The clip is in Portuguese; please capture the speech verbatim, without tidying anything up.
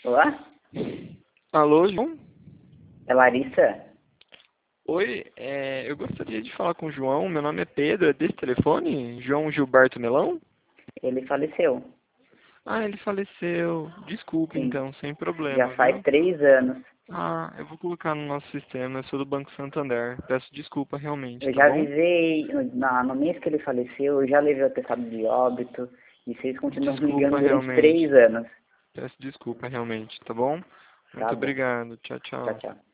Olá? Alô, João? É Larissa? Oi, é, eu gostaria de falar com o João. Meu nome é Pedro, é desse telefone? João Gilberto Melão? Ele faleceu. Ah, ele faleceu. Desculpa Sim. então, sem Já problema, faz viu? três anos. Ah, eu vou colocar no nosso sistema, eu sou do Banco Santander. Peço desculpa realmente, Eu tá já bom? avisei, na, no mês que ele faleceu, eu já levei o atestado de óbito. E vocês continuam me ligando Desculpa durante realmente. três anos. Peço desculpa realmente, tá bom? Tá Muito bom. obrigado. Tchau, Tchau, tchau. tchau.